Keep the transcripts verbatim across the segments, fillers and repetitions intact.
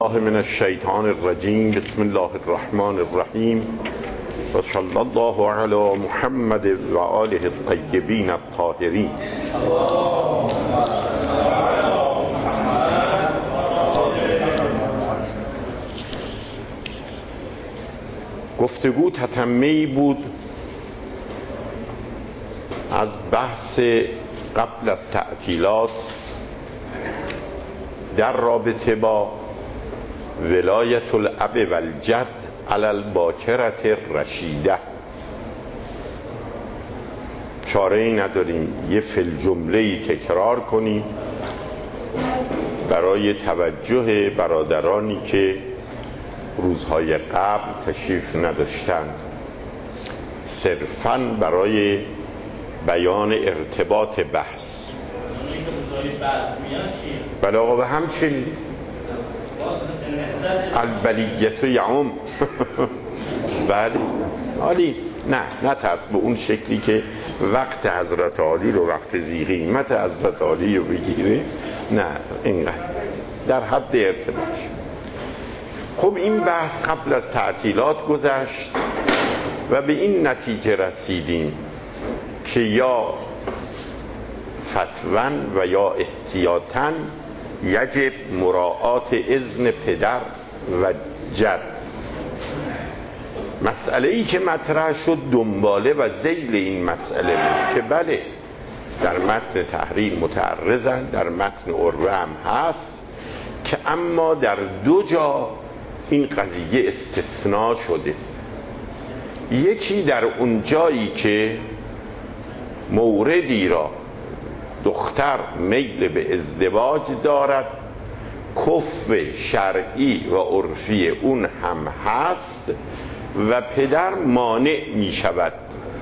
الله من الشیطان الرجیم. بسم الله الرحمن الرحیم و صلی الله علی محمد و آله الطیبین الطاهرین. گفتگو تتمه‌ای بود از بحث قبل از تعطیلات در رابطه با ولایت الاب و الجد علی الباکرة الرشیده. چاره ای نداریم یه فل جمله ای تکرار کنیم برای توجه برادرانی که روزهای قبل تشریف نداشتند، صرفاً برای بیان ارتباط بحث. بله آقا، و همچنین البلیت یعم. بله عالی، نه نه ترس به اون شکلی که وقت حضرت عالی رو، وقت ذی قیمت حضرت عالی رو بگیره، نه اینقدر در حد ارتباط. خب این بحث قبل از تعطیلات گذشت و به این نتیجه رسیدیم که یا فتواً و یا احتیاطاً یجب مراعات اذن پدر و جد. مسئله ای که مطرح شد دنباله و ذیل این مسئله بود که بله در متن تحریر متعرضن، در متن عروه هم هست، که اما در دو جا این قضیه استثناء شده. یکی در اون جایی که موردی را دختر میل به ازدواج دارد، کف شرعی و عرفی اون هم هست و پدر مانع می شود.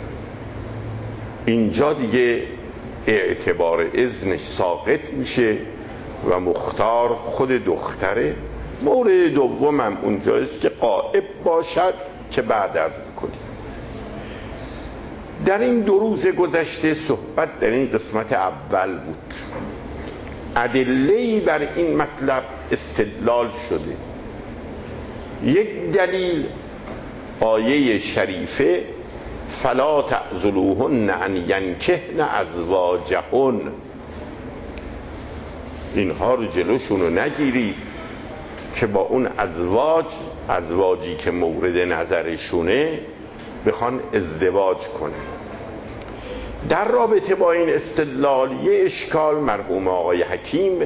اینجا دیگه اعتبار اذنش ساقط میشه و مختار خود دختره. مورد دوم هم اونجایست که غائب باشد که بعد عرض میکنیم. در این دو روز گذشته صحبت در این قسمت اول بود. ادله‌ای بر این مطلب استدلال شده. یک دلیل آیه شریفه فلا تعذلوهن ان ینکحن ازواجهن، اینها رو جلوشون رو نگیرید که با اون ازواج، ازواجی که مورد نظرشونه، بخوان ازدواج کنن. در رابطه با این استدلال یه اشکال مرحوم آقای حکیم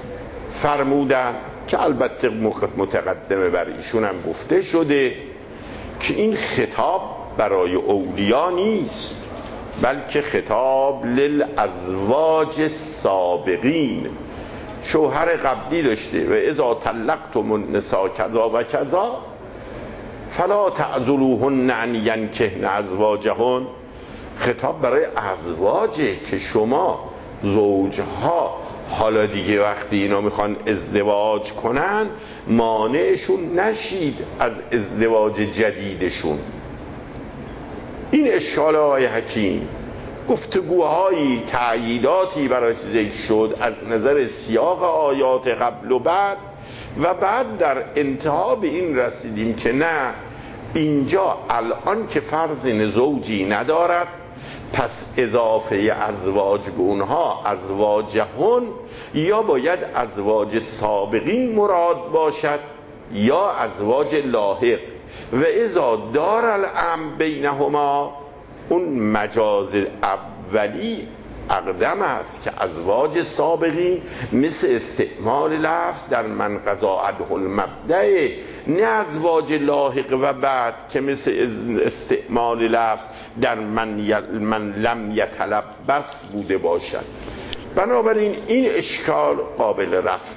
فرمودن که البته متقدمه بر ایشون هم گفته شده که این خطاب برای اولیا نیست، بلکه خطاب للازواج السابقین. شوهر قبلی داشته و اذا طلقتم النساء کذا و کذا فلا تعذلوهن ان ینکحن ازواجهن. خطاب برای ازواجه که شما زوجها حالا دیگه وقتی اینا میخوان ازدواج کنن مانعشون نشید از ازدواج جدیدشون. این اشکال آقای حکیم گفتگوهایی تأییداتی براش ذکر شد از نظر سیاق آیات قبل و بعد، و بعد در انتها به این رسیدیم که نه، اینجا الان که فرض زوجی ندارد پس اضافه ازواج به اونها ازواجهن یا باید ازواج سابقین مراد باشد یا ازواج لاحق. و اذا دار الامر بینهما، اون مجاز اولی اقدم است که ازواج سابقین مثل استعمال لفظ در من قضا عنه المبدأ، نه ازواج لاحق و بعد که مثل استعمال لفظ در من, یل من لم یتلبس بوده باشد. بنابراین این اشکال قابل رفع.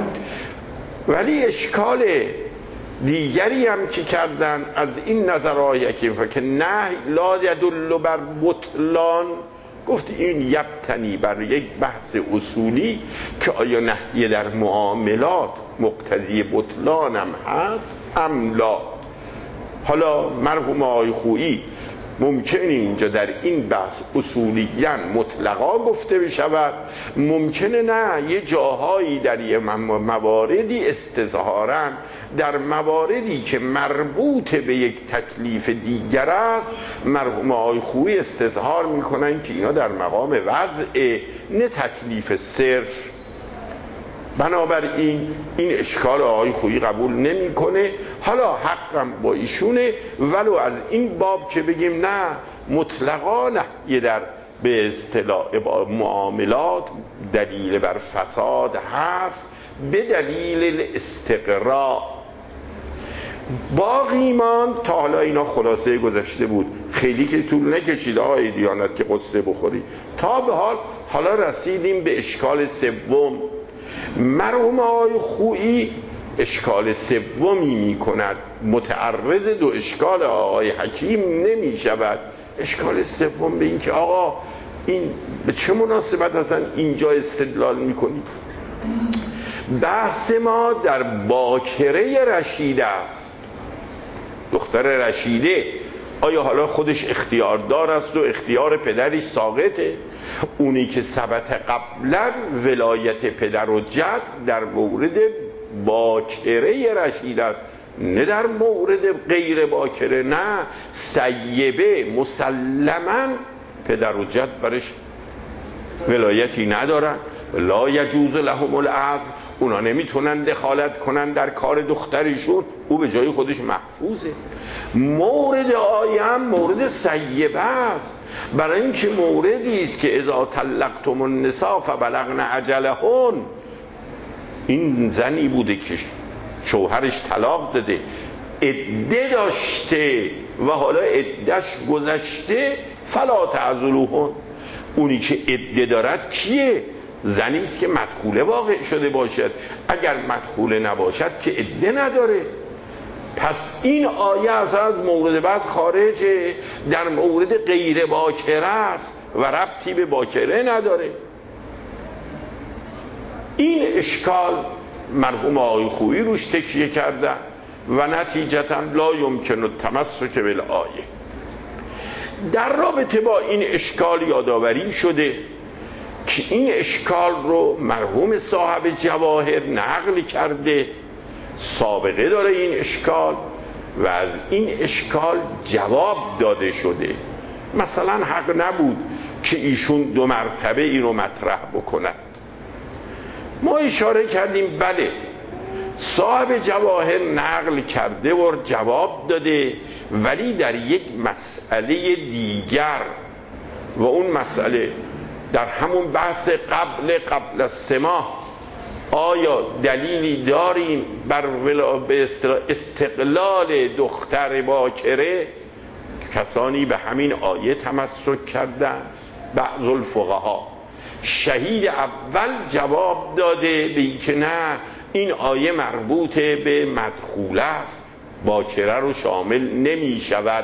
ولی اشکال دیگری هم که کردن از این نظرهای که نهی لا یدل بر بطلان، گفت این یبتنی بر یک بحث اصولی که آیا نهی در معاملات مقتضی بطلان هم هست ام لا. حالا مرحوم آقای خویی ممکنه اینجا در این بحث اصولیاً مطلقا گفته بشود، ممکنه نه یه جاهایی در یه مواردی استظهاراً در مواردی که مربوط به یک تکلیف دیگر است مرحوم آقای خویی استظهار میکنن که اینا در مقام وضع نه تکلیف صرف. بنابراین این اشکال آقای خویی قبول نمیکنه. حالا حقم با ایشونه، ولو از این باب که بگیم نه مطلقا نه یه در به اصطلاح معاملات دلیل بر فساد هست به دلیل استقراء. باقی مان تا حالا اینا خلاصه گذشته بود، خیلی که طول نکشید آقای دیانت که قصه بخوری. تا به حال حالا رسیدیم به اشکال سوم. مرحوم آقای خویی اشکال سومی می کند، متعرض دو اشکال آقای حکیم نمی شود. اشکال سوم به این که آقا این به چه مناسبت اصلا اینجا استدلال می کنی؟ بحث ما در باکره رشیده است. دختر رشیده آیا حالا خودش اختیاردار است و اختیار پدرش ساقطه؟ اونی که ثبت قبلا ولایت پدر و جد در مورد باکره رشیده است، نه در مورد غیر باکره. نه، سیبه مسلما پدر و جد برش ولایتی ندارن، لا یجوز لهم العزل، اونا نمیتونن دخالت کنن در کار دخترشون، او به جای خودش محفوظه. مورد آیه هم مورد سیبه است، برای اینکه موردی است که اذا طلقتم النساء فبلغن اجلهن، این زنی بوده که شوهرش طلاق داده، عده داشته و حالا عدهش گذشته، فلا تعضلوهن. اونی که عده دارد کیه؟ زنی است که مدخوله واقع شده باشد. اگر مدخوله نباشد که عده نداره. پس این آیه اصلا از مورد بحث خارجه، در مورد غیر باکره است و ربطی به باکره نداره. این اشکال مرحوم آقای خویی روش تکیه کردن و نتیجتا لا یمکن التمسک بالآیه. در رابطه با این اشکال یادآوری شده که این اشکال رو مرحوم صاحب جواهر نقل کرده، سابقه داره این اشکال و از این اشکال جواب داده شده. مثلا حق نبود که ایشون دو مرتبه اینو مطرح بکند. ما اشاره کردیم بله صاحب جواهر نقل کرده و جواب داده، ولی در یک مسئله دیگر، و اون مسئله در همون بحث قبل قبل از سماع، آیا دلیلی داریم بر به استقلال دختر باکره؟ کسانی به همین آیه تمسک کردن، بعض الفقها. شهید اول جواب داده به این که نه، این آیه مربوط به مدخوله است، باکره رو شامل نمی شود.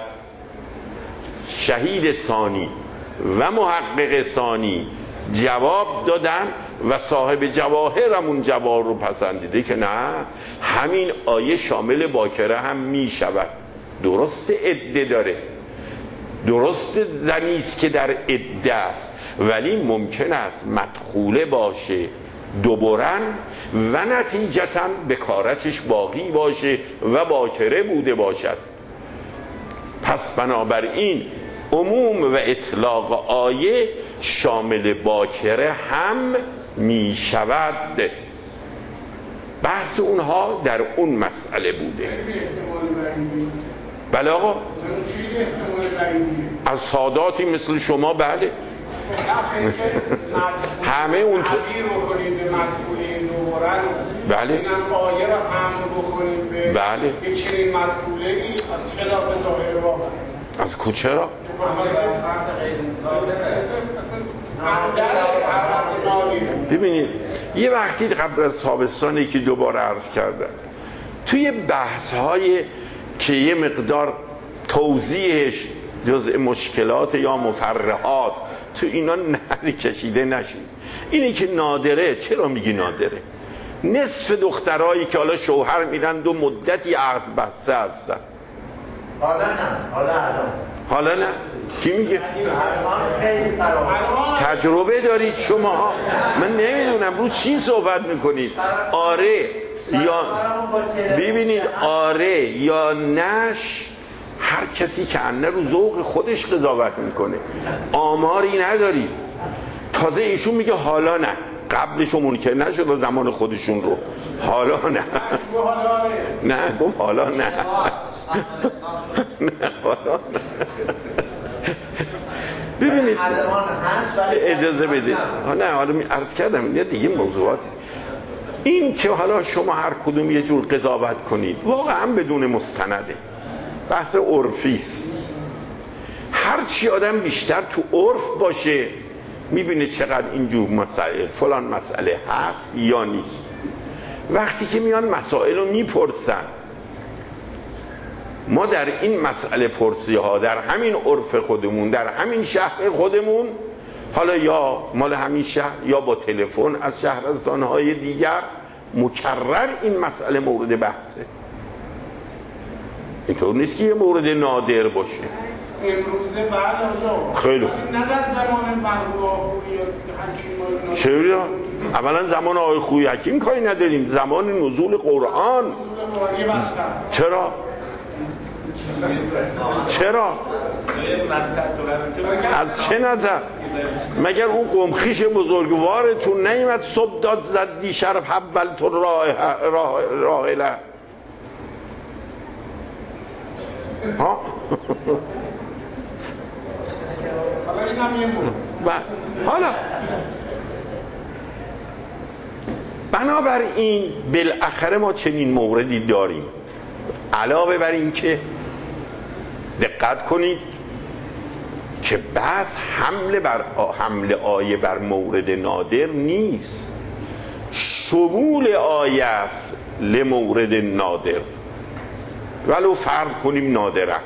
شهید ثانی و محقق ثانی جواب دادن و صاحب جواهر همون جواب رو پسندیده که نه، همین آیه شامل باکره هم می شود. درست عده داره، درست زنی است که در عده است، ولی ممکن است مدخوله باشه دوبارن و نتیجتا بکارتش باقی باشه و باکره بوده باشد. پس بنابراین عموم و اطلاق آیه شامل باکره هم می شود. بحث اونها در اون مسئله بوده. بله آقا، از ساداتی مثل شما بله همه اون تو بله اینم آیه را هم بکنیم به بله یک چنین مدخوله ای از خلاف ظاهر واقع. از کجا؟ ببینید یه وقتی قبل از تابستانی که دوباره عرض کردم توی بحث های که یه مقدار توضیحش جزء مشکلات یا مفرحات تو اینا نهری کشیده نشید. اینی که نادره، چرا میگی نادره؟ نصف دخترایی که حالا شوهر میرن دو مدتی عقد بسته هستن. حالا نه، حالا الان حالا نه کی میگه؟ تجربه دارید شما؟ من نمیدونم رو چی صحبت میکنید. آره یا ببینید، آره یا نش، هر کسی که انه رو ذوق خودش قضاوت میکنه. آماری ندارید. تازه ایشون میگه حالا نه، قبلشون منکر نشد زمان خودشون رو، حالا نه. نه گفت حالا نه. نه حالا نه. ببینید اجازه بدید، نه حالا عرض کردم یه دیگه موضوعاتی این که حالا شما هر کدوم یه جور قضاوت کنید واقعا بدون مستنده، بحث عرفی است. هر چی آدم بیشتر تو عرف باشه میبینه چقدر اینجور مسائل فلان مسئله هست یا نیست. وقتی که میان مسائل رو میپرسن، ما در این مسئله پرسی ها در همین عرف خودمون، در همین شهر خودمون، حالا یا مال همین شهر یا با تلفن از شهرستانهای دیگر، مکرر این مسئله مورد بحثه. اینطور نیست که یه مورد نادر باشه. امروزه بعد آجا خیلی خوب نه در زمان مرحوم آخوی حکیم چرا؟ اولا زمان آقای خوی حکیم کاری نداریم، زمان نزول قرآن. چرا؟ چرا؟ از چه نظر؟ مگر اون قمخیش بزرگوارتون نیمد صبح داد زد دیشب حبل تو راهله ها؟ حالا بنابراین بالاخره ما چنین موردی داریم. علاوه بر این که دقت کنید که بس حمله بر حمله آیه بر مورد نادر نیست، شمول آیه است لمورد نادر، ولو فرض کنیم نادره،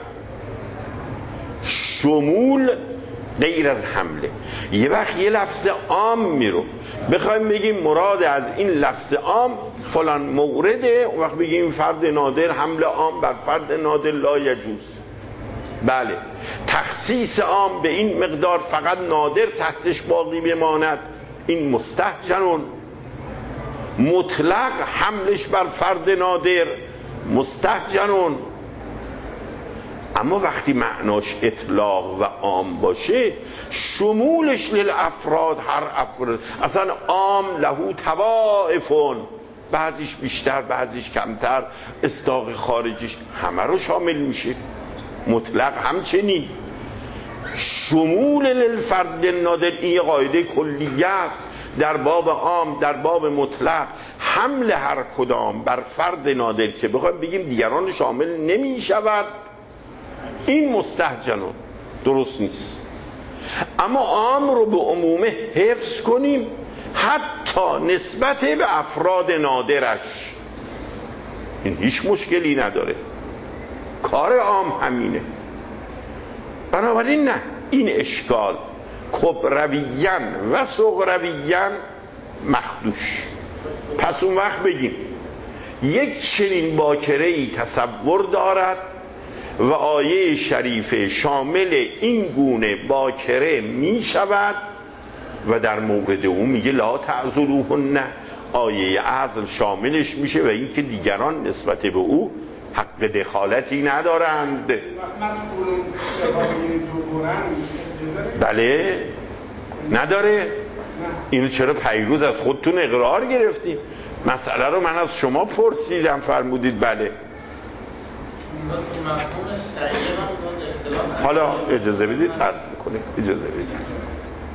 شمول غیر از حمله. یه وقت یه لفظ عام میرو بخوایم بگیم مراد از این لفظ عام فلان مورده، اون وقت بگیم فرد نادر، حمله عام بر فرد نادر لا یجوز. بله، تخصیص عام به این مقدار فقط نادر تحتش باقی بماند، این مستهجنون. مطلق حملش بر فرد نادر مستهجنون. اما وقتی معناش اطلاق و عام باشه، شمولش للافراد، هر افراد، اصلا عام لهو توائفون، بعضیش بیشتر بعضیش کمتر، اصداق خارجیش همه رو شامل میشه. مطلق همچنین. شمول للفرد نادر این یه قاعده کلیه است در باب عام، در باب مطلق. حمل هر کدام بر فرد نادر که بخوایم بگیم دیگران شامل نمی شود، این مستهجنون، درست نیست. اما عام رو به عمومه حفظ کنیم، حتی نسبت به افراد نادرش، این هیچ مشکلی نداره، کار عام همینه. بنابراین نه، این اشکال کبرویین و صغرویین مخدوش. پس اون وقت بگیم یک چنین باکره‌ای تصور دارد و آیه شریفه شامل این گونه باکره می شود و در مورد او میگه لا تعذلوهن، آیه عزل شاملش میشه و اینکه دیگران نسبت به او حق دخالتی ندارند. بله نداره. اینو چرا پیروز از خودتون اقرار گرفتیم؟ مسئله رو من از شما پرسیدم، فرمودید بله. حالا اجازه بدید عرض میکنیم، اجازه بدید عرض میکنیم.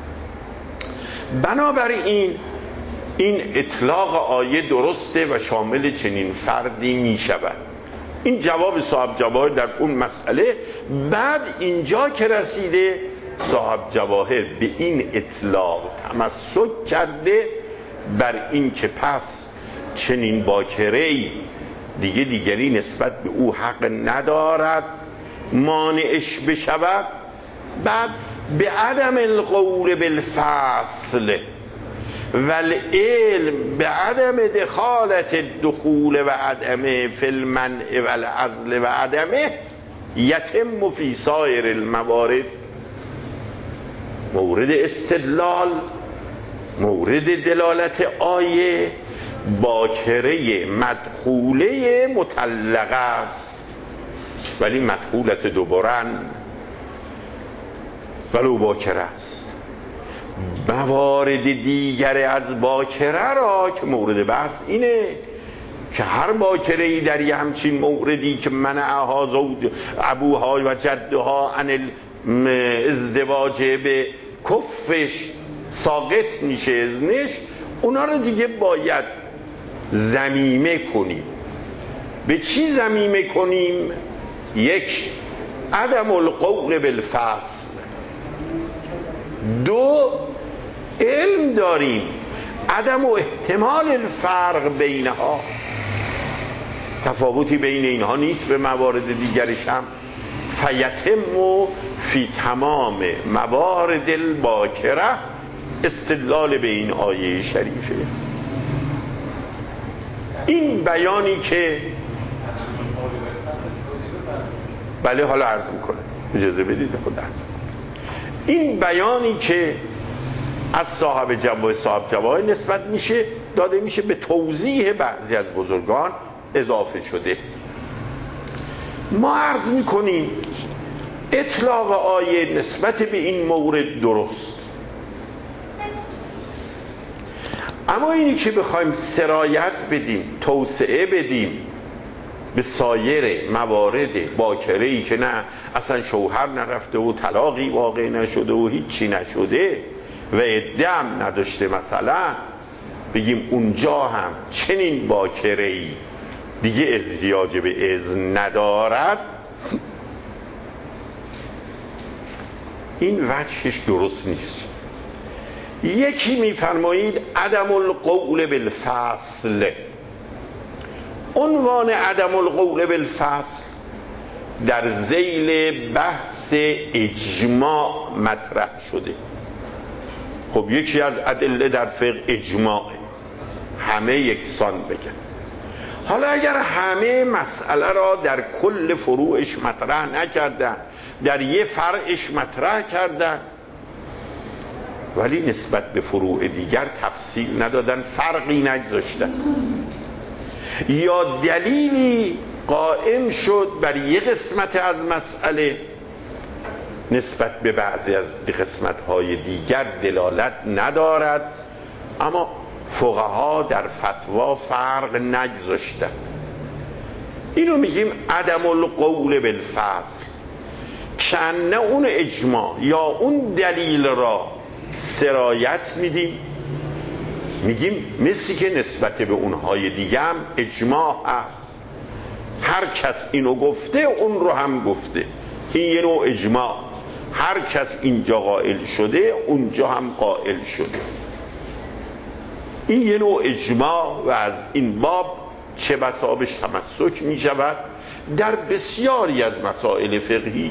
بنابراین این اطلاق آیه درسته و شامل چنین فردی می شود. این جواب صاحب جواهر در اون مسئله. بعد اینجا که رسیده صاحب جواهر به این اطلاق تمسک کرده بر این که پس چنین باکره‌ای دیگه دیگری نسبت به او حق ندارد مانعش بشود. بعد به عدم القول بالفصل والعلم به عدم دخالت الدخول و عدمه فی المنع والعزل و عدمه یتم فی سایر الموارد مورد استدلال، مورد دلالت آیه باکره مدخوله مطلقه است، ولی مدخولت دوبارن ولو باکره است. موارد دیگر از باکره را که مورد بحث اینه که هر باکره‌ای در یه همچین موردی که منعها زوج ابوها و جدها عن ازدواج به کفش ساقط میشه ازنش، اونا رو دیگه باید ضمیمه کنیم. به چی ضمیمه کنیم؟ یک، عدم القول بالفصل. دو، علم داریم عدم و احتمال الفرق بینها، تفاوتی بین اینها نیست به موارد دیگرش هم. فیتم و فی تمام موارد الباکره استدلال به این آیه شریفه. این بیانی که بله حالا عرض میکنم، اجازه بدید خود عرض میکنم. این بیانی که از صاحب جواب صاحب جواب نسبت میشه داده میشه به توضیح بعضی از بزرگان اضافه شده. ما عرض میکنیم اطلاق آیه نسبت به این مورد درست، اما اینی که بخوایم سرایت بدیم، توسعه بدیم به سایر موارد باکره‌ای که نه اصلا شوهر نرفته و طلاقی واقع نشده و هیچی نشده و عده هم نداشته، مثلا بگیم اونجا هم چنین باکره‌ای دیگه احتیاج به اذن ندارد، این وجهش درست نیست. یکی میفرمایید عدم القول بالفصل. عنوان عدم القول بالفصل در ذیل بحث اجماع مطرح شده. خب یکی از ادله در فقه اجماع، همه یکسان بگن. حالا اگر همه مسئله را در کل فروعش مطرح نکردن، در یه فرعش مطرح کردن ولی نسبت به فروع دیگر تفصیل ندادن، فرقی نگذاشتن، یا دلیلی قائم شد بر یه قسمت از مسئله نسبت به بعضی از قسمت‌های دیگر دلالت ندارد، اما فقها در فتوا فرق نگذاشتن، اینو میگیم عدم القول بالفصل. کنه اون اجماع یا اون دلیل را سرایت میدیم، میگیم مثلی که نسبت به اونهای دیگه هم اجماع هست، هر کس اینو گفته اون رو هم گفته، این یه نوع اجماع، هر کس اینجا قائل شده اونجا هم قائل شده، این یه نوع اجماع و از این باب چه بسا بهش تمسک می شود در بسیاری از مسائل فقهی.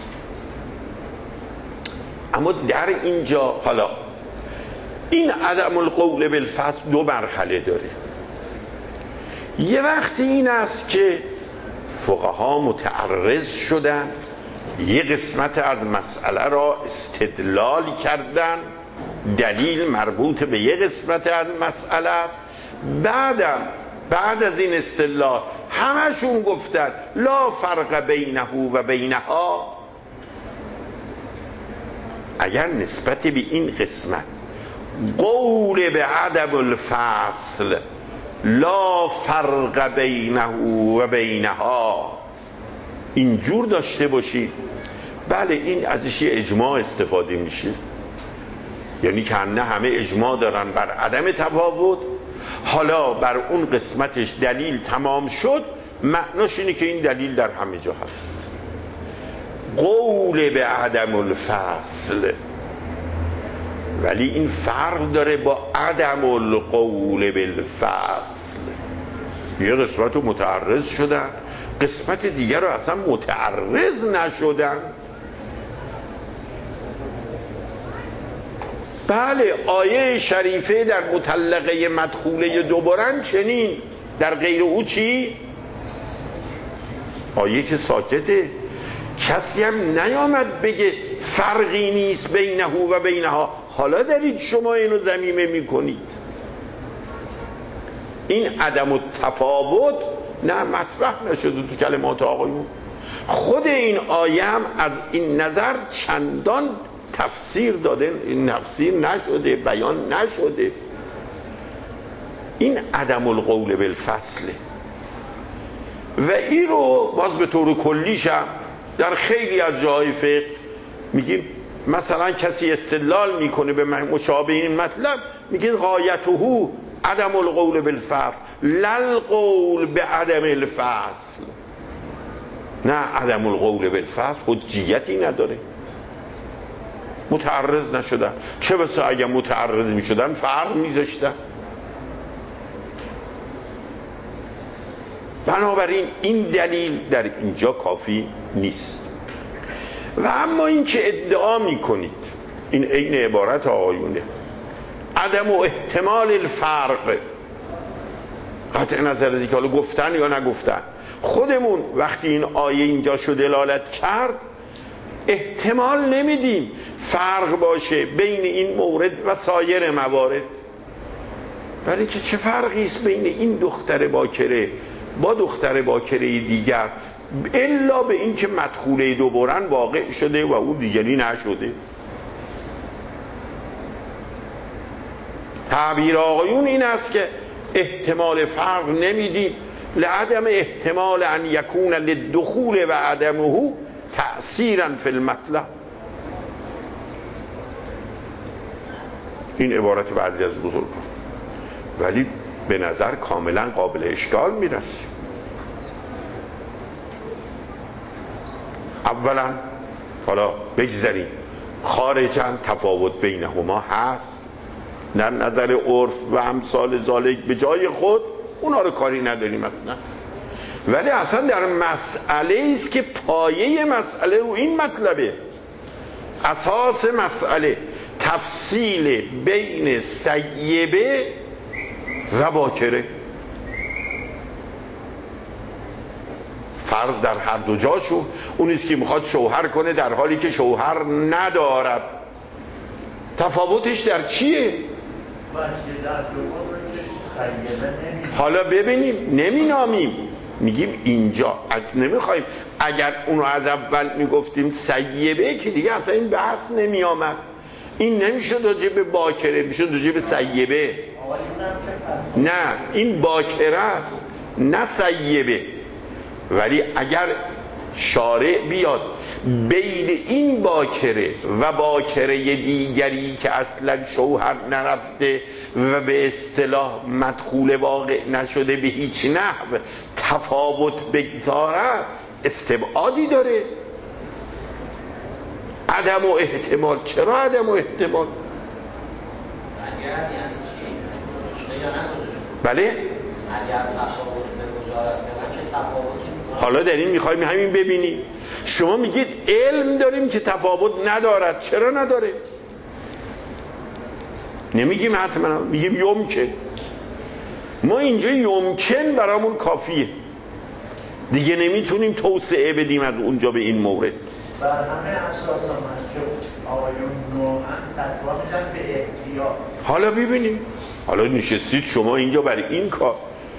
اما در اینجا حالا این عدم القول بالفصل دو مرحله داره. یه وقتی این است که فقها متعرض شدن، یه قسمت از مسئله را استدلال کردن، دلیل مربوط به یه قسمت از مسئله است، بعدم بعد از این استدلال همشون گفتن لا فرق بینه و بینها. اگر نسبت به این قسمت قول به عدم الفصل لا فرق بینه و بینها اینجور داشته باشی، بله این ازش یه اجماع استفاده میشه، یعنی که نه همه اجماع دارن بر عدم تفاوت، حالا بر اون قسمتش دلیل تمام شد، معناش اینه که این دلیل در همه جا هست. قول به عدم الفصل، ولی این فرق داره با عدم القول بالفصل. یه قسمت رو متعرض شدن، قسمت دیگر رو اصلا متعرض نشدن. بله آیه شریفه در مطلقه مدخوله دوبارن چنین، در غیر او چی؟ آیه که ساکته. کسی هم نیامد بگه فرقی نیست بینه و بینها. حالا دارید شما اینو ضمیمه میکنید. این عدم التفاوت نه مطرح نشده تو کلمات آقایون. خود این آیه هم از این نظر چندان تفسیر داده، این تفسیر نشده، بیان نشده. این عدم القول بالفصله و این رو باز به طور کلیش هم در خیلی از جاهای فقه میگیم. مثلا کسی استدلال میکنه به مشابه این مطلب، میگه غایته عدم القول بالفصل لل قول به عدم الفصل. نه، عدم القول بالفصل حجیتی نداره، متعرض نشدن. چه بسا اگر متعرض میشدن فرق میذاشتن. بنابراین این دلیل در اینجا کافی نیست. و اما این که ادعا میکنید، این عین عبارت آقایونه، عدم و احتمال الفرق، قطع نظر دیگه حالا گفتن یا نگفتن، خودمون وقتی این آیه اینجا شو دلالت کرد احتمال نمیدیم فرق باشه بین این مورد و سایر موارد. برای که چه فرقی است بین این دختر باکره با دختر باکره دیگر، الا به این که مدخوله دوبارن واقع شده و اون دیگری نشده. تعبیر آقایون این است که احتمال فرق نمیدیم لعدم احتمال ان یکون للدخول و عدمه تأثیرا فی المطلب. این عبارت بعضی از بزرگان، ولی به نظر کاملا قابل اشکال میرسه. اولا حالا بگذاریم خارجا تفاوت بینهما هست در نظر عرف و امثال ذالک به جای خود، اونا رو کاری نداریم اصلا. ولی اصلا در مسئله است که پایه مسئله رو این مطلبه، اساس مسئله تفصیل بین سیبه و باکره. فرض در هر دو جاشون اونیست که میخواد شوهر کنه در حالی که شوهر ندارد، تفاوتش در چیه؟ حالا ببینیم نمینامیم، میگیم اینجا نمیخوایم. اگر اونو از اول میگفتیم سیبه که دیگه اصلا این بحث نمیامد، این نمیشد راجع به باکره، میشد راجع به سیبه. نه، این باکره است نه سیبه. ولی اگر شارع بیاد بین این باکره و باکره دیگری که اصلا شوهر نرفته و به اصطلاح مدخول واقع نشده به هیچ نحو تفاوت بگذارد، استبعادی داره. عدم و احتمال. چرا عدم و احتمال؟ بله؟ اگر تفاوت بگذارد که تفاوتی حالا داریم میخوایم همین ببینیم. شما میگید علم داریم که تفاوت ندارد. چرا نداره؟ نمیگیم حتما، میگیم یمکن. ما اینجا یمکن برامون کافیه دیگه، نمیتونیم توسعه بدیم از اونجا به این مورد. بر همه اساس هم که آقایون نوعاً فتوا میدن به احتیاط. حالا ببینیم، حالا نشستید شما اینجا برای این کار.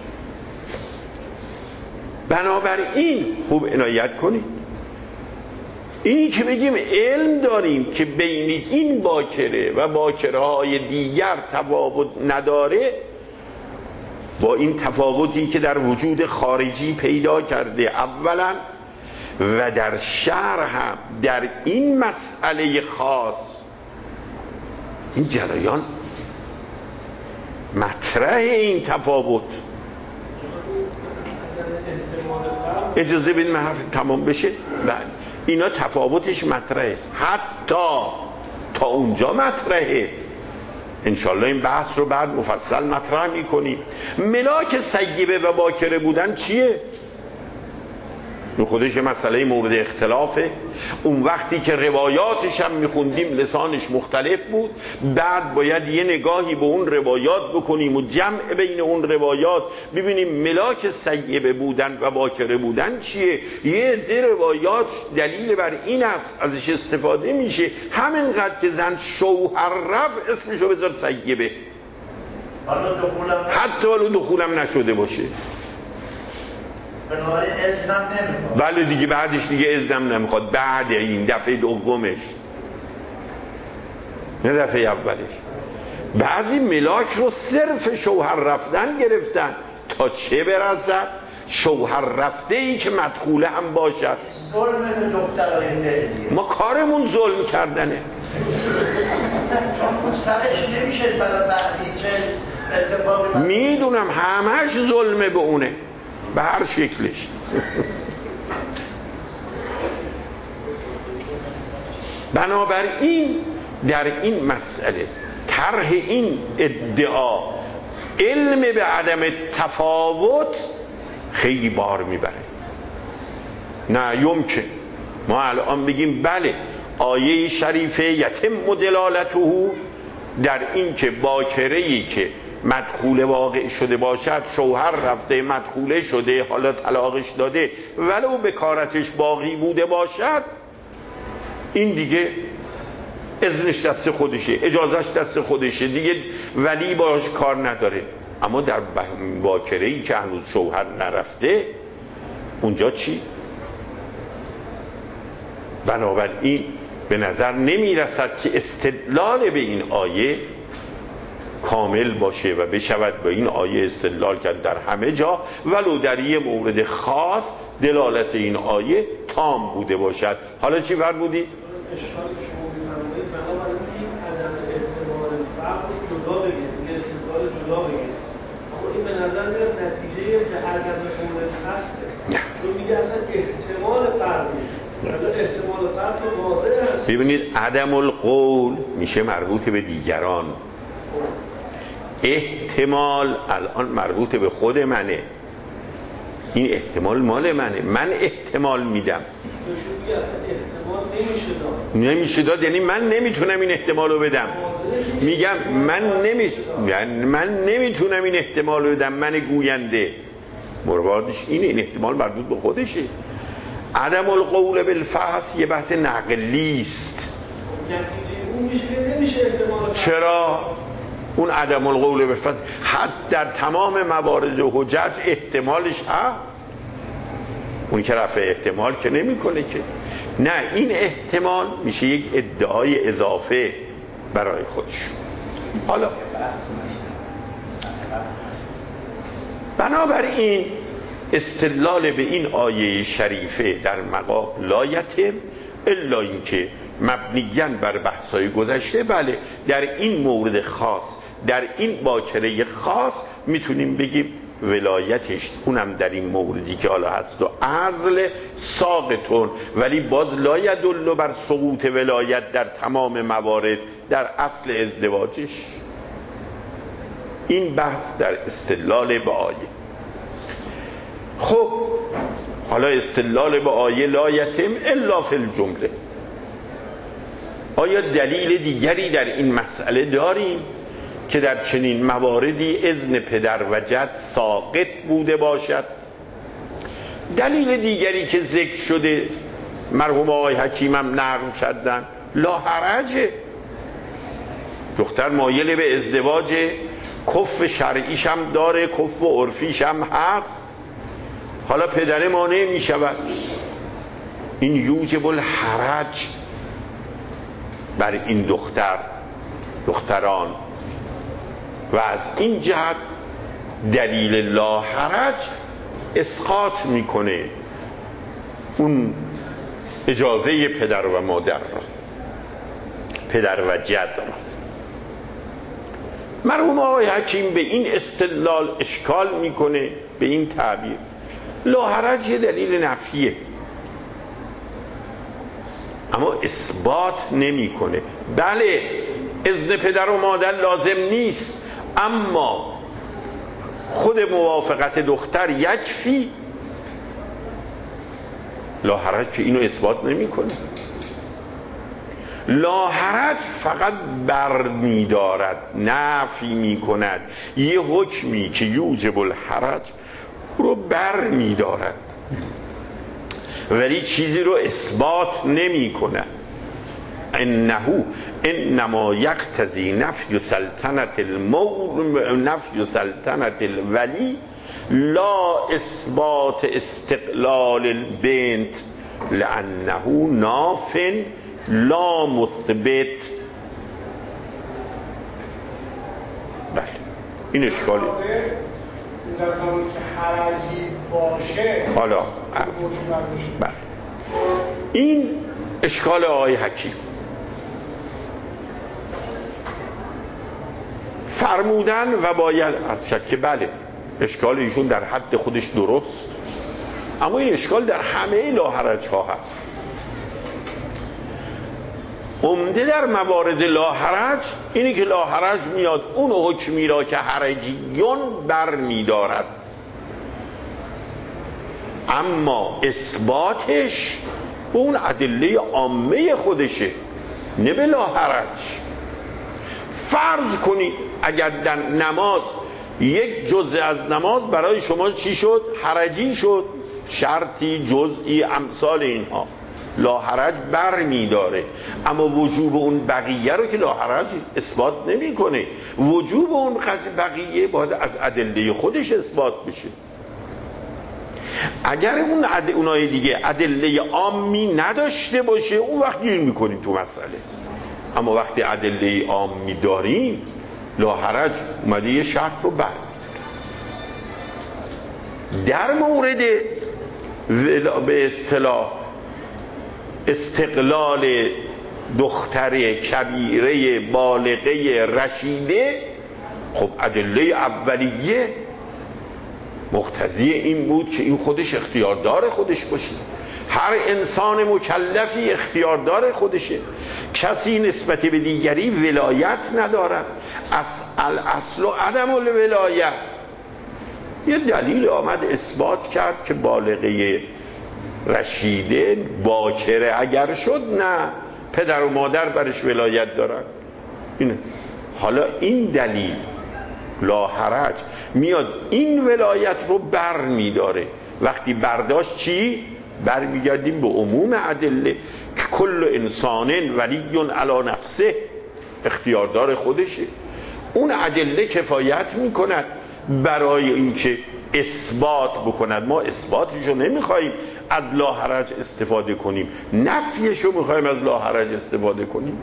بنابراین خوب عنایت کنید، اینی که بگیم علم داریم که بین این باکره و باکره های دیگر تفاوت نداره، با این تفاوتی که در وجود خارجی پیدا کرده اولا و در شرع هم در این مسئله خاص، این جریان مطرح این تفاوت. اجازه بدین من حرف تمام بشه. بله، اینا تفاوتش مطرحه، حتی تا اونجا مطرحه. انشالله این بحث رو بعد مفصل مطرح میکنیم. ملاک سیبه و باکره بودن چیه؟ این خودش مسئله مورد اختلافه. اون وقتی که روایاتش هم میخوندیم لسانش مختلف بود، بعد باید یه نگاهی به اون روایات بکنیم و جمع بین اون روایات ببینیم ملاک سیبه بودن و باکره بودن چیه. یه عده روایات دلیل بر این است ازش استفاده میشه، همینقدر که زن شوهر رفت اسمشو بذار سیبه، حتی ولو دخولم نشده باشه. بنابراین اذنم نمیخواد. بله دیگه بعدش دیگه اذنم نمیخواد، بعد این دفعه دومش نه دفعه اولش. بعضی ملاک رو صرف شوهر رفتن گرفتن تا چه برسد شوهر رفته ای که مدخوله هم باشد. ظلم به دخترای دلیه. ما کارمون ظلم کردنه. چون سرش نمیشه برای بعدی چه اتفاقی میدونم همش ظلمه به اونه به هر شکلش. بنابراین در این مسئله طرح این ادعا علم به عدم تفاوت خیلی بار میبره. نه یمکن ما الان بگیم بله آیه شریفه یتم دلالته در این که باکره‌ای که مدخوله واقع شده باشد، شوهر رفته مدخوله شده حالا طلاقش داده ولو بکارتش باقی بوده باشد، این دیگه اذنش دست خودشه، اجازهش دست خودشه، دیگه ولی باش کار نداره. اما در باکره‌ای که هنوز شوهر نرفته اونجا چی؟ بنابراین به نظر نمی رسد که استدلال به این آیه کامل باشه و بشود با این آیه استدلال کرد در همه جا، ولو در یه مورد خاص دلالت این آیه تام بوده باشد. حالا چی فرمودید؟ اشکال شما می‌فرمایید بنابراین این عدم احتمال فرق جدا بگید، این استدلال جدا بگید، اما این به نظر میاد نتیجه به عدم مورد هسته، چون میگه اصلا احتمال فرق نیست. احتمال فرق تو واضح هست. ببینید عدم القول میشه مربوط به دیگران، احتمال الان مربوط به خود منه، این احتمال مال منه، من احتمال میدم. میگه اصلا احتمال نمیشه داد. نمیشه داد یعنی من نمیتونم این احتمال رو بدم. میگم من نمی یعنی من نمیتونم این احتمال رو بدم، من گوینده. مرادش اینه، این احتمال مربوط به خودشه. عدم القول بالفحص یه بحث نقلی است. اون میشه نمیشه احتمال. چرا؟ اون عدم القول بالفحص حتی در تمام موارد حجت احتمالش هست. اون که رفع احتمال که نمیکنه که. نه این احتمال میشه یک ادعای اضافه برای خودش. حالا بنابراین استدلال به این آیه شریفه در مقام لایته الا اینکه مبنیاً بر بحث‌های گذشته بله در این مورد خاص در این باکره خاص میتونیم بگیم ولایتش اونم در این موردی که حالا هست و عزل ساقطون، ولی باز لا یدل بر سقوط ولایت در تمام موارد در اصل ازدواجش. این بحث در استدلال به آیه. خب حالا استدلال به آیه لا یتم الا فی الجمله، آیا دلیل دیگری در این مسئله داریم که در چنین مواردی اذن پدر و جد ساقط بوده باشد؟ دلیل دیگری که ذکر شده مرحوم آقای حکیم هم نقل کردن، لا حرج، دختر مایل به ازدواج، کف شرعیش هم داره، کف و عرفیش هم هست، حالا پدر مانع می شود. این یوجب الحرج بر این دختر دختران و از این جهت دلیل لا حرج اسقاط میکنه اون اجازه پدر و مادر را، پدر و جد را. مرحوم آقای حکیم به این استدلال اشکال میکنه به این تعبیر. لا حرج یه دلیل نفیه اما اثبات نمیکنه. بله اذن پدر و مادر لازم نیست اما خود موافقت دختر یکفی لاحرج که اینو اثبات نمیکنه. لاحرج فقط بر می‌دارد، نفی میکند یه حکمی که یوجب الحرج رو بر می‌دارد ولی چیزی رو اثبات نمی‌کند. انه انما یقتضی نفی سلطنت المول نفی سلطنت الولی لا اثبات استقلال البنت لانه ناف لا مثبت. بله این اشکالی در زمانی که حرجی باشه حالا عرض. بله این اشکال آقای حکیم. فرمودن و باید عرض کرد که بله اشکال ایشون در حد خودش درست، اما این اشکال در همه لاحرج ها هست. عمده در موارد لاحرج اینی که لاحرج میاد اون حکمی را که حرجیون بر میدارد، اما اثباتش به اون ادله عامه خودشه نه به لاحرج. فرض کنید اگر در نماز یک جزء از نماز برای شما چی شد؟ حرجی شد، شرطی جزئی امثال اینها، لاحرج بر میداره، اما وجوب اون بقیه رو که لاحرج اثبات نمیکنه. وجوب اون بقیه باید از ادله خودش اثبات بشه. اگر اون عد... اونای دیگه ادله عامی نداشته باشه اون وقت گیر میکنیم تو مسئله، اما وقتی ادله عامی داریم لاحرج اومده یه شرط رو بر در مورد به اصطلاح استقلال دختر کبیره بالغه رشیده. خب ادله اولیه مقتضی این بود که این خودش اختیاردار خودش باشه. هر انسان مکلفی اختیاردار خودشه، کسی نسبت به دیگری ولایت ندارد. الاصل و عدم الولایت. یه دلیل آمد اثبات کرد که بالغه رشیده باکره اگر شد نه پدر و مادر برش ولایت دارن. اینه. حالا این دلیل لاحرج میاد این ولایت رو بر میداره. وقتی برداشت چی؟ بر میگردیم به عموم ادله که کل انسان ولی علی نفسه، اختیاردار خودشه. اون ادله کفایت میکند برای اینکه اثبات بکند. ما اثباتشو نمیخوایم از لاحرج استفاده کنیم، نفیشو میخوایم از لاحرج استفاده کنیم.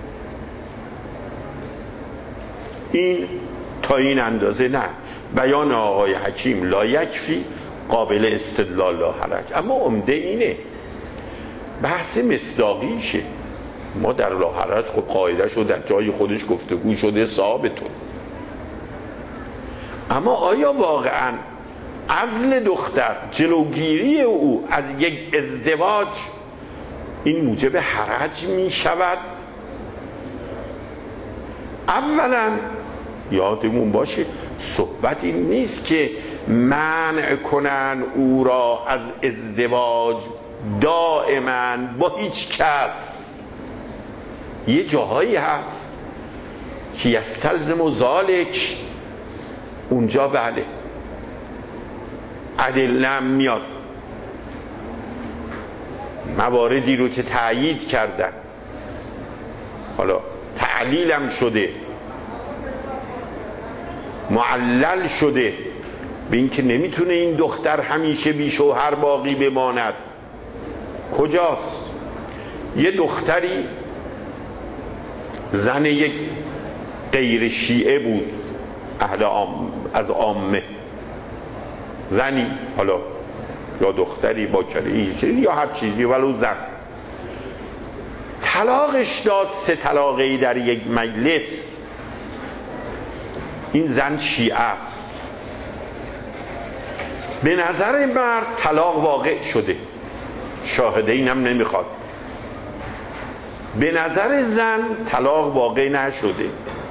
این تا این اندازه نه. بیان آقای حکیم لا یکفی قابل استدلال لاحرج، اما عمده اینه بحث مصداقیشه. ما در لاحرج خب قاعده شو در جای خودش گفتگو شده ثابتون، اما آیا واقعا عزل دختر، جلوگیری او از یک ازدواج، این موجب حرج می شود؟ اولا یادمون باشه صحبت این نیست که منع کنن او را از ازدواج دائما با هیچ کس. یه جاهایی هست که یستلزم ذالک، اونجا بله ادله میاد مواردی رو که تأیید کردن، حالا تعلیلم شده، معلل شده به این که نمیتونه این دختر همیشه بی شوهر باقی بماند. کجاست؟ یه دختری زن یک غیر شیعه بود، اهل عام، از عامه، زنی حالا یا دختری با کلی یا هر چیزی ولو زن، طلاقش داد سه طلاقی در یک مجلس. این زن شیعه است، به نظر مرد طلاق واقع شده، شاهدین هم نمیخواد. به نظر زن طلاق واقع نشده.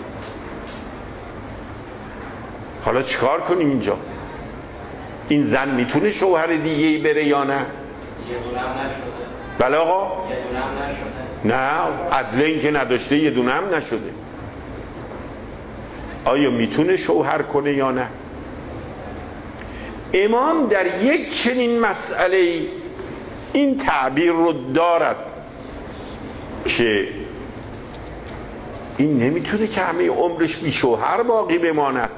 حالا چیکار کنیم اینجا؟ این زن میتونه شوهر دیگه‌ای بره یا نه؟ یه دونم نشده. بله آقا؟ یه دونم نشده. نه، عدل این که نداشته یه دونه هم نشده. آیا میتونه شوهر کنه یا نه؟ امام در یک چنین مسئله این تعبیر رو دارد که این نمیتونه که همه عمرش بی شوهر باقی بماند.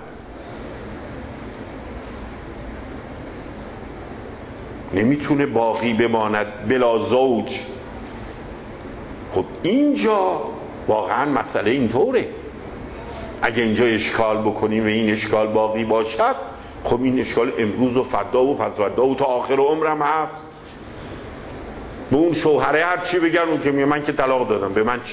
نمیتونه باقی بماند بلا زوج. خب اینجا واقعا مسئله اینطوره. اگه اینجا اشکال بکنیم و این اشکال باقی باشد، خب این اشکال امروز و فردا و پس فردا و تا آخر عمرم هست. به اون شوهره هر چی بگن اون که میگه من که طلاق دادم، به من چی؟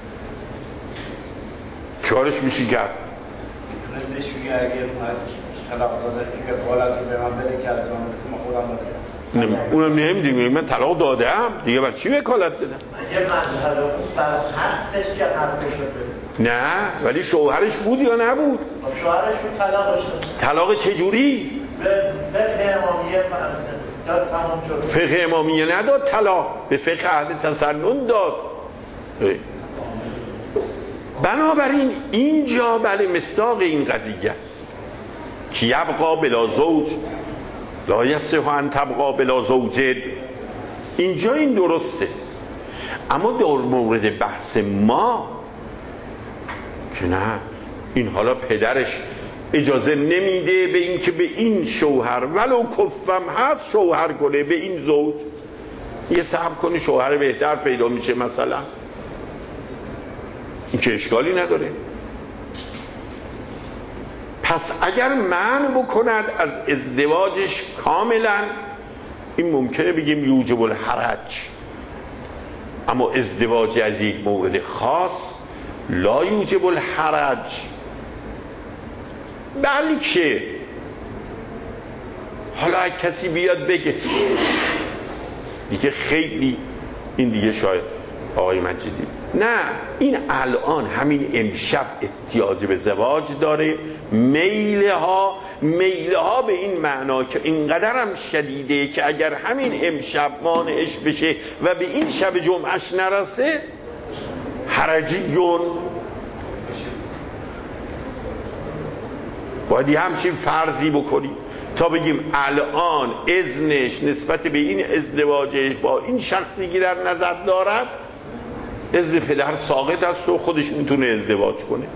چارش میشی کرد؟ میتونه بهش بگه اگه طلاق داده که کفالت رو به من بده که از جانبتون خودم بده. اونم نمیدیم من طلاق دادم دیگه بر چی وکالت بدم؟ اگه مذهب بر حقش که حق شده. نه ولی شوهرش بود یا نبود؟ شوهرش بود طلاق شد. طلاق چجوری؟ به فقه امامیه داد تمام شد. فقه امامیه نداد طلاق، به فقه اهل تسنن داد. بنابراین اینجا بله مصداق این قضیه است که یبقا بلا زوج لا یصح ان تبقا بلا زوج. اینجا این درسته، اما در مورد بحث ما که نه، این حالا پدرش اجازه نمیده به این که به این شوهر ولو کفم هست شوهر کنه، به این زوج یه صبر کنه شوهر بهتر پیدا میشه مثلا، این که اشکالی نداره. پس اگر منع بکند از ازدواجش کاملا، این ممکنه بگیم یوجب الحرج، اما ازدواج از یک مورد خاص لا یوجب الحرج. بلکه حالا اگه کسی بیاد بگه دیگه خیلی این دیگه شاید آقای مجیدی نه، این الان همین امشب احتیاج به زواج داره، میله ها میله ها به این معنا که اینقدر هم شدیده که اگر همین امشب مانعش بشه و به این شب جمعش نرسه حرجیون، باید همچین فرضی بکنیم تا بگیم الان اذنش نسبت به این ازدواجش با این شخصی که در نظر دارد اذن پدر ساقط است و خودش میتونه ازدواج کنه.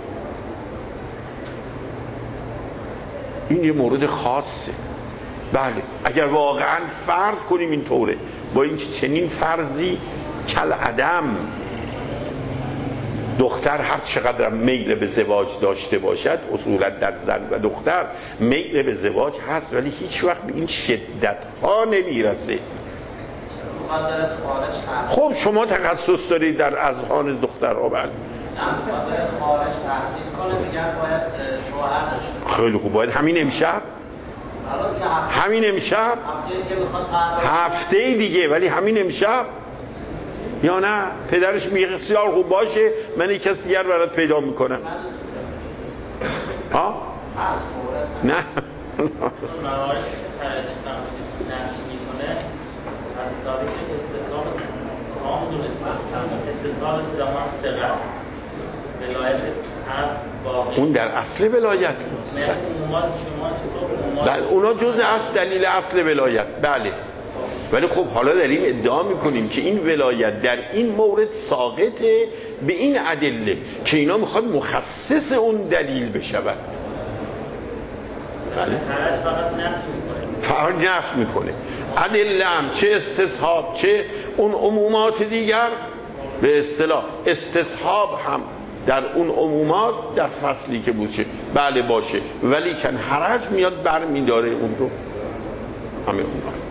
این یه مورد خاصه. بله اگر واقعا فرض کنیم اینطوره، با این چنین فرضی کل عدم دختر هر چقدر میل به زواج داشته باشد، اصولا در زن و دختر میل به زواج هست ولی هیچ وقت به این شدت ها نمیرسه. خب شما تخصص دارید در اذهان دخترها. بله خارج تحصیل کنه میگن باید شوهر داشته. خیلی خوب، باید همین امشب همین امشب هفته دیگه، ولی همین امشب یا نه پدرش میگه بسیار خوب باشه من یک کس دیگر برات پیدا میکنم. ها؟ نه از تاریخ استثاب کام دونستن استثاب زمان سقر ولایت هر باقی اون در اصل ولایت نه عمومات شما چطور بله اونا جزء اصل دلیل اصل ولایت. بله ولی خب حالا داریم ادعا میکنیم که این ولایت در این مورد ساقطه به این ادله که اینا میخواد مخصص اون دلیل بشود. بله هرش فقط نفی میکنه، فقط نفی میکنه. ادله هم چه استصحاب چه اون عمومات دیگر به اصطلاح استصحاب هم در اون عمومات در فصلی که باشه بله باشه، ولی کن حرج میاد بر میداره اون رو همه اون رو.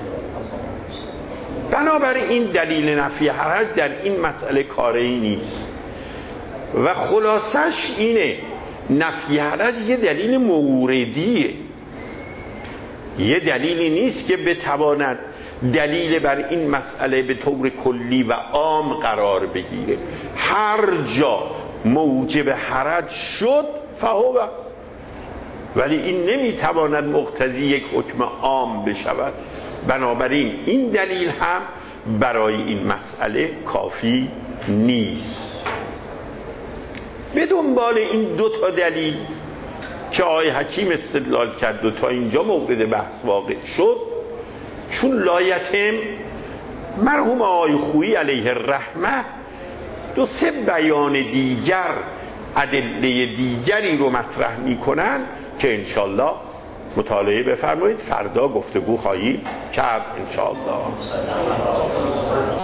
بنابراین این دلیل نفی حرج در این مسئله کاری نیست و خلاصش اینه نفی حرج یه دلیل موردیه، یه دلیلی نیست که بتواند دلیل بر این مسئله به طور کلی و عام قرار بگیره. هر جا موجب حرج شد فهو، ولی این نمیتواند مقتضی یک حکم عام بشود. بنابراین این دلیل هم برای این مسئله کافی نیست. به دنبال این دو تا دلیل که آقای حکیم استدلال کرد و تا اینجا مورد بحث واقع شد، چون لایتم مرحوم آقای خویی علیه الرحمه دو سه بیان دیگر، ادله دیگری رو مطرح میکنن که انشالله مطالعه بفرمایید، فردا گفتگو خواهیم کرد انشالله.